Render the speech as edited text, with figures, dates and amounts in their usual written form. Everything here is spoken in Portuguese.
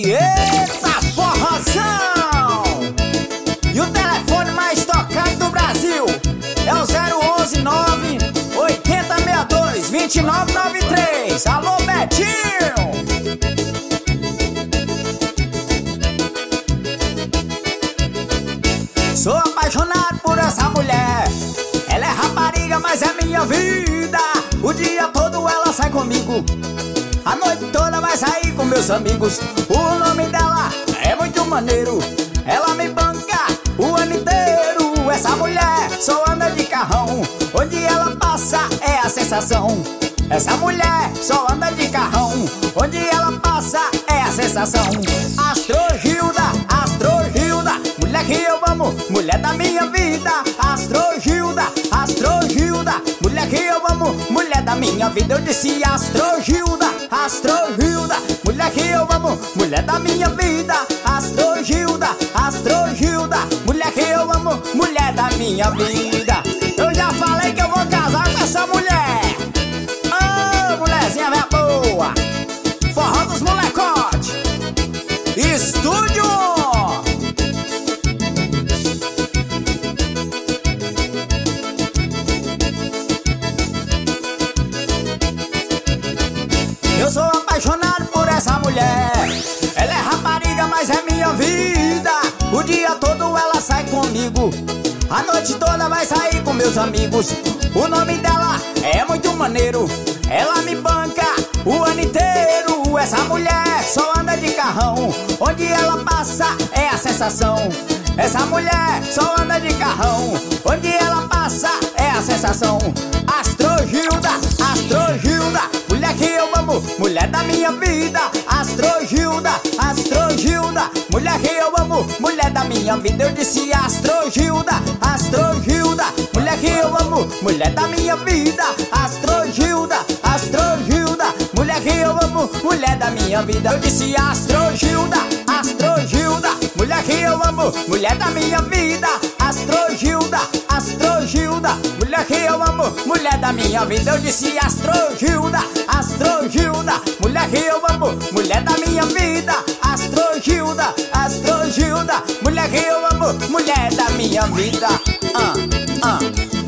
Eita forrozão! E o telefone mais tocado do Brasil é o 011 98062 2993. Alô, Betinho! Sou apaixonado por essa mulher. Ela é rapariga, mas é minha vida. O dia todo ela sai comigo, a noite toda vai sair com meus amigos. O nome dela é muito maneiro, ela me banca o ano inteiro. Essa mulher só anda de carrão, onde ela passa é a sensação. Essa mulher só anda de carrão, onde ela passa é a sensação. Astrogilda, Astrogilda, mulher que eu amo, mulher da minha vida. Astrogilda, Astrogilda, mulher que eu amo, mulher da minha vida. Eu disse Astrogilda, Astrogilda, mulher que eu amo, mulher da minha vida. Astrogilda, Astrogilda, mulher que eu amo, mulher da minha vida. Eu já falei que eu vou casar com essa mulher. Ô, mulherzinha minha boa, forró dos molecote, estúdio. Eu sou apaixonado por essa mulher. Ela é rapariga, mas é minha vida. O dia todo ela sai comigo, a noite toda vai sair com meus amigos. O nome dela é muito maneiro, ela me banca o ano inteiro. Essa mulher só anda de carrão, onde ela passa é a sensação. Essa mulher só anda de carrão, onde ela passa é a sensação. Astrogilda, Astrogilda, mulher que eu amo, mulher da minha vida. Astrogilda, Astrogilda, mulher que eu amo, mulher da minha vida. Eu disse Astrogilda, Astrogilda, mulher que eu amo, mulher da minha vida. Astrogilda, Astrogilda, mulher que eu amo, mulher da minha vida. Eu disse Astrogilda, Astrogilda, mulher que eu amo, mulher da minha vida. Astrogilda, Astrogilda, mulher que eu amo, mulher da minha vida. Eu disse Astrogilda, Astrogilda, mulher que eu amo, mulher da minha vida. Astrogilda, Astrogilda, mulher que eu amo, mulher da minha vida.